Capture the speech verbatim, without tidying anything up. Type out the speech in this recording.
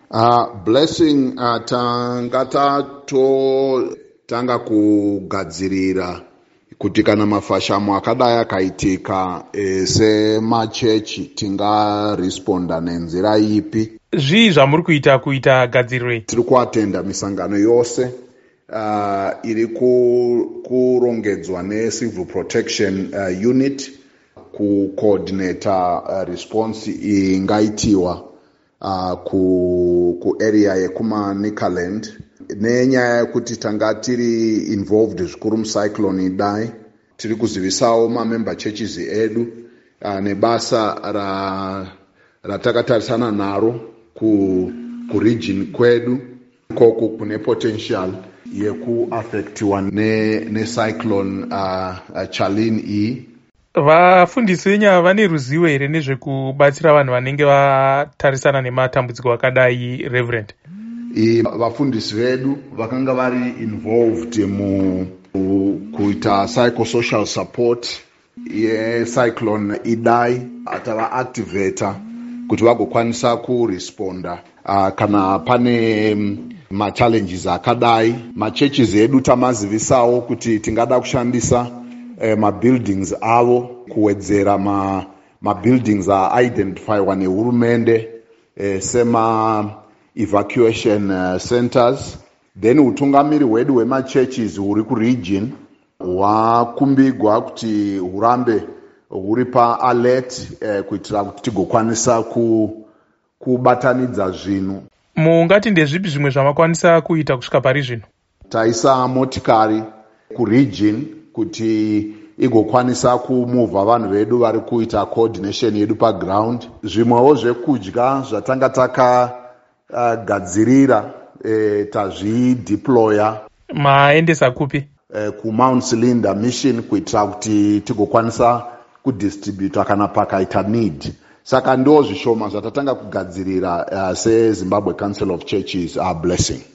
Uh, blessing uh, tanga tatotanga kugadzirira kuti kana mafashamo akadai akaitika e, semachechi tingaresponda nenzira ipi. Zvii zvamuri kuita kuita gadziriro? Tiri kuatenda misangano yose uh, iri kurongedzwa necivil protection uh, unit kucoordinata uh, response ingaitiwa uh, ku, ku area yekumaNicaland nenyaya yekuti tanga tiri involved zvikuru mucyclone idai. Tiri kuzivisawo mamember churches edu uh, nebasa ra ratakatarisana naro ku, ku region kwedu koko kune potential yekuaffectiwa ne, ne cyclone uh, uh, Charlene iyi. Vafundisi venyu vane ruzivo here nezvekubatsira vanhu vanenge vatarisana nematambudziko akadai, Reverend? I, vafundisi vedu vakanga vari involved mu kuita psychosocial support yecyclone idai atava-activata kuti vagokwanisa kuresponda uh, kana pane um, machallenges akadai. Machurches edu tamazivisawo kuti tingada kushandisa uh, mabuildings avo kuwedzera ma, mabuildings aidentifywa nehurumende uh, sema evacuation uh, centers. Then utungamiri hwedu hwemachurches huri kuregion hwakumbigwa kuti hurambe huri pa-alert eh, kuitira kuti tigokwanisa ku, kubatanidza zvinhu. Mungati ndezvipi zvimwe zvamakwanisa kuita kusvika pari zvino? Taisa motikari kuregion kuti igokwanisa kumuvha vanhu vedu vari kuita coordination yedu paground. Zvimwewo zvekudya zvatanga takagadzirira uh, eh, tazvideploya. Maendesa kupi? Eh, ku Mount Cylinder mission kuitira kuti tigokwanisa kudistributa kana pakaita need. Saka ndo zvishoma zvatatanga kugadzirira uh, seZimbabwe Council of Churches are blessing.